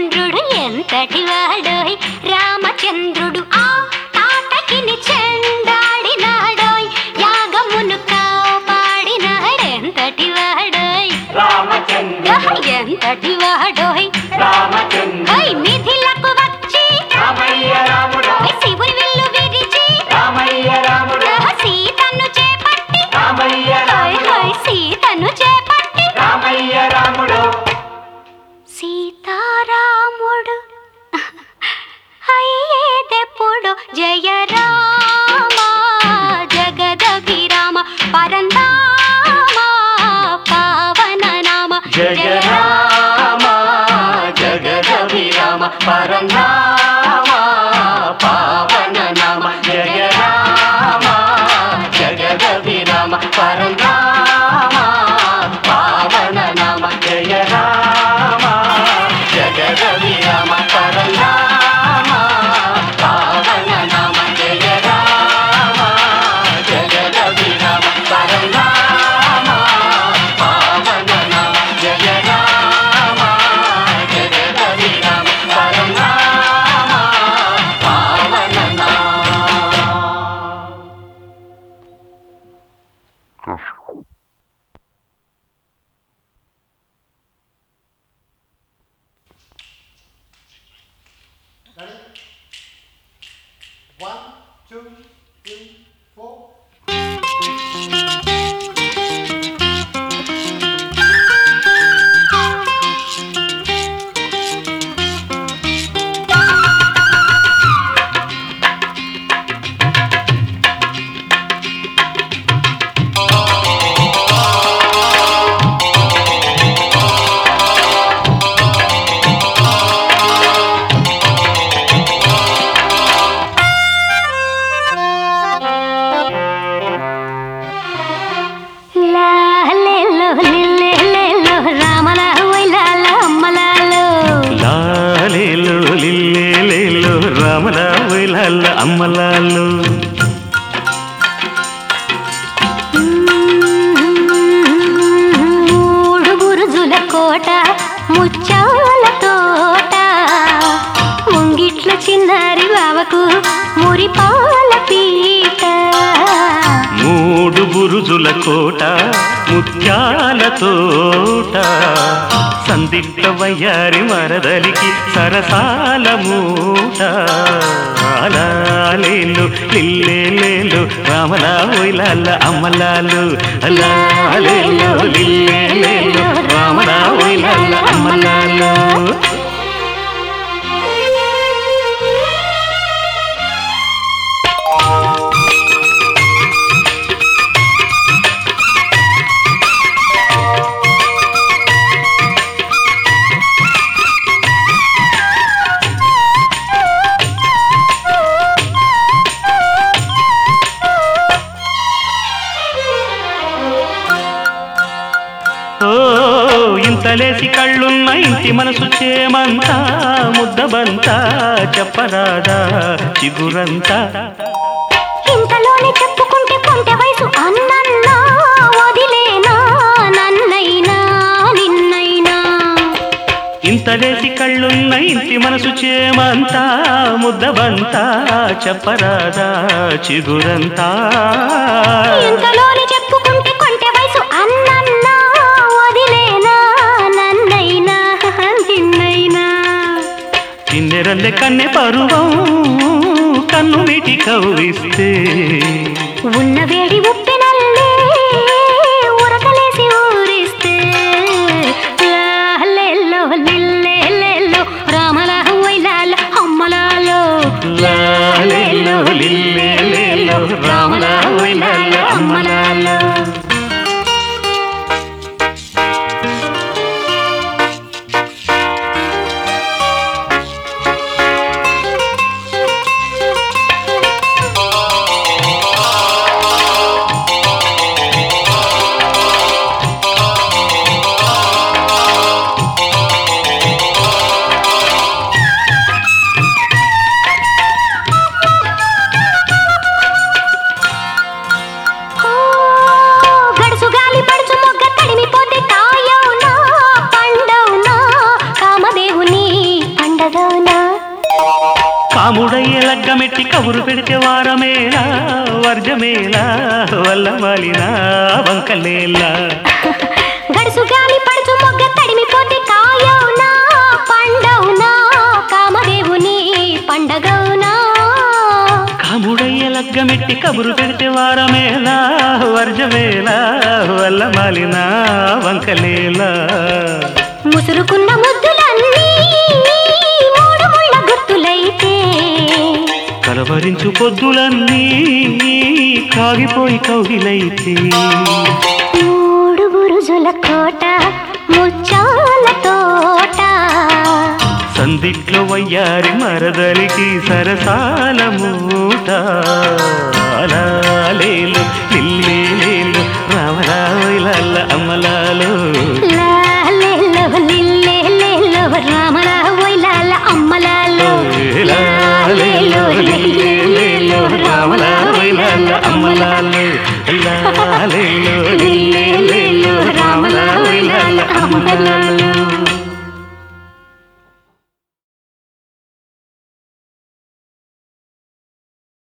రామచంద్రుడు ఎంతటి వాడోయ్ రామచంద్రుడు ఆ తాటకిని చెండాడినాడోయ్ యాగమును కాపాడినాడెంతటి వాడోయ్ రామచంద్రుడు ఎంతటి వాడోయ్ రామచంద్రుడు మిథిలకు వచ్చి రామయ్య రాముడు శివుని విల్లు విరిచి రామయ్య రాముడు సీతను చేపట్టి రామయ్య రాముడు సీతను చేపట్టి రామయ్య రాముడు సీతారాముడు అయ్యేదెప్పుడు జయ రామ జగదభిరామ పరంధామ పావన నామ జయ రామ జగదభిరామ పరంధామ పావన నామ జయ రామ జగదభిరామ పరంధామ పావన నామ జయ రామ జగదభిరామ పరంధామ పావన నామ జయ రామ జగదభిరామ పరంధామ పావన నామ జయ రామ జగదభిరామ పరంధామ పావన నామ. One, two, three, four. అమ్మలాలు మూడు బురుజుల కోట ముచ్చాల తోట ముంగిట్ల చిన్నారి బావకు మురిపాల పీట మూడు బురుజుల కోట ముత్యాల తోట సందిగ్ధ వయ్యారి మరదలికి సరసాల మూట అలాలేలు లిల్లేలేలు రామలా ఒయిలాల అమ్మలాలు అలాలేలు లిల్లేలేలు రామలా ఒయిలాల అమ్మలాలు. ఇంతలేసి కళ్ళున్న ఇంటి మనసు చేమంతా ముద్దబంతా చెప్పరాదా చిగురంతా ఇంతలోనే చెప్పుకుంటే కొంటె వయసు అన్నన్నా వదిలేనా నన్నైనా నిన్నైనా ఇంతలేసి కళ్ళున్న ఇంటి మనసు చేమంతా ముద్దబంతా చెప్పరాదా చిగురంతా ఇంతలోనే చెప్పుకుంటే కొంటె వయసు అన్నన్నా వదిలేనా నన్నైనా నిన్నైనా కిన్నెరల్లె కన్నె పరువం కన్ను వీటి కవ్విస్తే ఉన్న వేడి ఉప్పెనల్లే ఉరకలేసి ఊరిస్తే లాలెల్లో లిల్లెల్లో రామలా వైలాల అమ్మలాలో లాలేలో లిల్లేలేలో రామలా వైలాల అమ్మలాలో. పండగవునా కాముడయ్యే లగ్గమెట్టి కబురు పెడితే వారమేలా వర్జమేలా వల్ల మాలినా వంకలేలా గడుసు గాలి పడుచు మొగ్గ తడిమిపోతే కాయవునా పండవునా కామదేవుని పండగవునా కాముడయ్యే లగ్గమెట్టి కబురు పెడితే వారమేలా వర్జమేలా వల్ల మాలినా వంకలేలా ముసురుకున్న ముద్దులన్నీ మూడు ముళ్ళ గుర్తులైతే కలవరించు పొద్దులన్నీ కాగిపోయి కౌగిలైతే మూడు బురుజుల కోట ముచ్చాల తోట సందిట్లో వయ్యారి మరదలికి సరసాల మూట లాలేలు లిల్లేలు రామరావులల్ల అమ్మలాలు లాలేలో లిల్లేలో రామరావులాల అమ్మలాలో లాలేలు లిల్లేలు రామరావులల్ల అమ్మలాలు లాలేలు లిల్లేలు రామరావులల్ల అమ్మలాలు